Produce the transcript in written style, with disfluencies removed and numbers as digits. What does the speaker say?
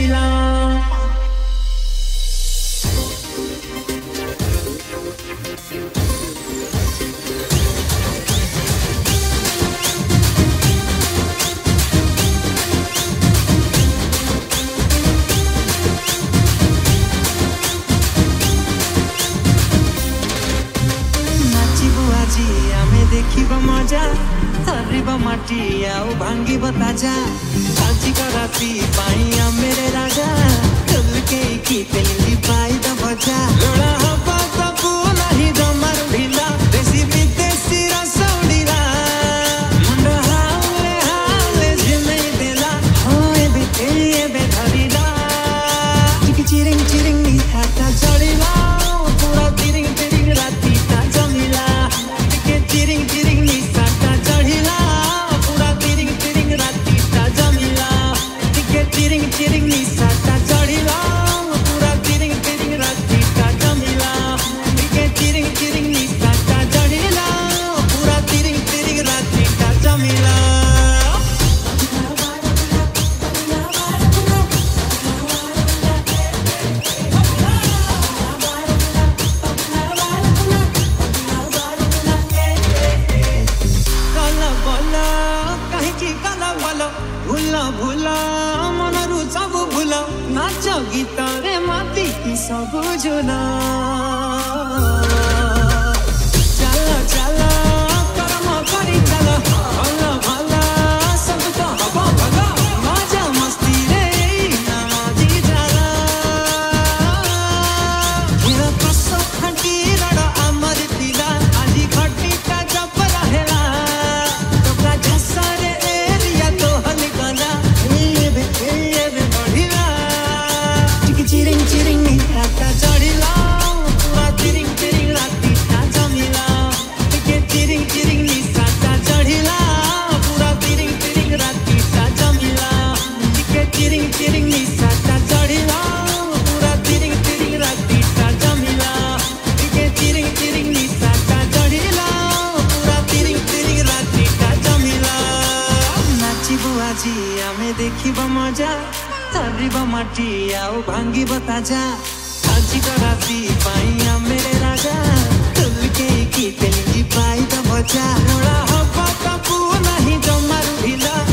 चढ़िला देखिब मजा हरिब माटी आउ भांगिब ताजा आजिक राति पाई मेरे राजा चल के की तेली पाई द भजा लोड़ा हवा सबू नहीं जमार ढीला देसी विदेशी रस उड़ीला मुंड हाले हाले झिमेई देला हो एबे धरिला टिक चिरिंग चिरिंग हाथा चढ़िला पूरा तिरिंग तिरिंग राति ता जमिला चिरिंग चिरिंग निसाटा चढ़िला पूरा तिरिंग तिरिंग राति ता जमिला टिके चिरिंग चिरिंग निसाटा चढ़िला पूरा तिरिंग तिरिंग राति ता जमिला टिके चिरिंग चिरिंग निसाटा चढ़िला पूरा तिरिंग तिरिंग राति ता जमिला भूला भूला मनरु सब भूला नाच गीत रे माती सब झूला चल चल कर्म करी चल भला भला सब तो हवा भला मजा मस्ती रे नामाजी जाला मेरा कसो खंडी रड़ अमर दिला आजी खट्टी का जब रहेला तोका झसा रे एरिया तो चिरिंग चिरिंग हाथा चढ़िला पूरा तिरिंग तिरिंग राति ता जमिला टिके चिरिंग चिरिंग निसाटा चढ़िला पूरा तिरिंग तिरिंग राति ता जमिला टिके चिरिंग चिरिंग निसाटा चढ़िला पूरा तिरिंग तिरिंग राति ता जमिला टिके चिरिंग चिरिंग निसाटा चढ़िला पूरा तिरिंग तिरिंग राति ता जमिला नाचिबु आजी आमे देखिब मजा हरिब माटी आउ भांगिब ताजा आजिक राति पाई मेरे राजा चल के की तेली पाई द भजा लोड़ा हवा सबू नहीं जमार ढीला